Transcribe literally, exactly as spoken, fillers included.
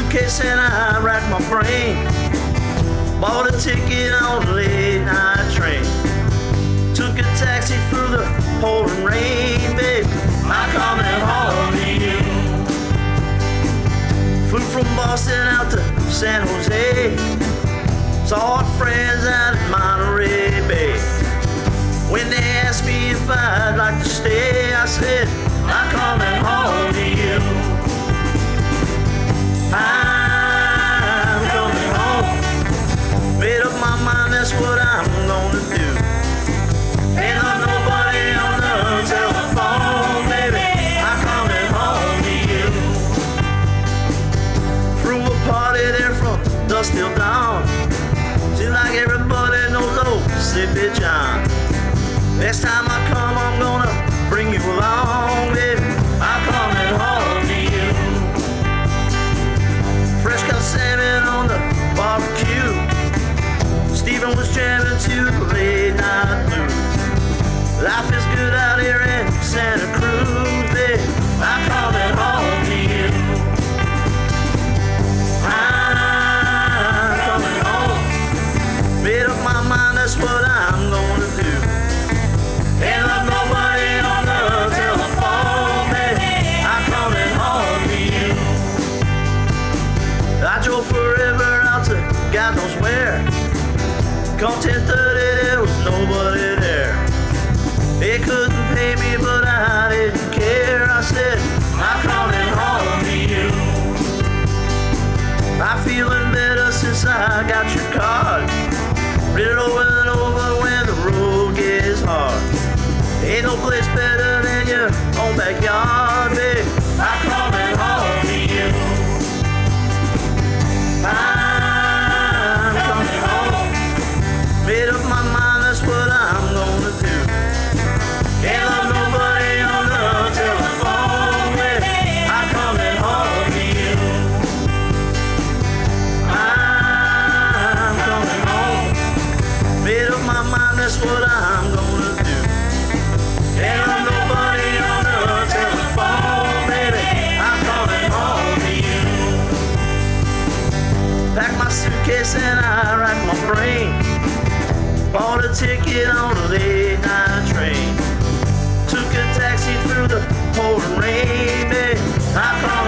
suitcase and I racked my brain. Bought a ticket on a late night train. Took a taxi through the pouring rain, babe. I'm coming home to you. Flew from Boston out to San Jose. Saw our friends out at Monterey Bay. When they asked me if I'd like to stay, I said, I'm coming home to you. I'm coming home. Made up my mind, that's what I'm gonna do. Ain't love nobody on the telephone, baby. I'm coming home to you. Threw a party there from dusk till dawn. Seems like everybody knows old Sippy John. Next time I come, I'm gonna bring you along, baby. I'm coming home to you. Fresh cut salmon on the barbecue. Stephen was jamming to the late night blues. Life is good out here in Santa Cruz, baby. I'm coming home to you. I'm coming home. Made up my mind, that's what I'm gonna do. Ain't love nobody on the telephone, baby. I'm coming home to you. I drove forever out to God knows where. Come ten thirty, there was nobody there. They couldn't pay me, but I didn't care. I said, I'm coming home to you. I'm feeling better since I got your card. Read it over and over when the road gets hard. Ain't no place better than your own backyard, babe. I'm coming home to you. I'm coming home. Made up my mind, that's what I'm gonna do. Ain't love nobody on the telephone, babe. I'm coming home to you. I'm coming home. Made up my mind, that's what I'm gonna do. Ain't love nobody on the telephone, baby. I'm coming home to you. Packed my suitcase and I racked my brain. Bought a ticket on a late night train. Took a taxi through the pouring rain, baby. I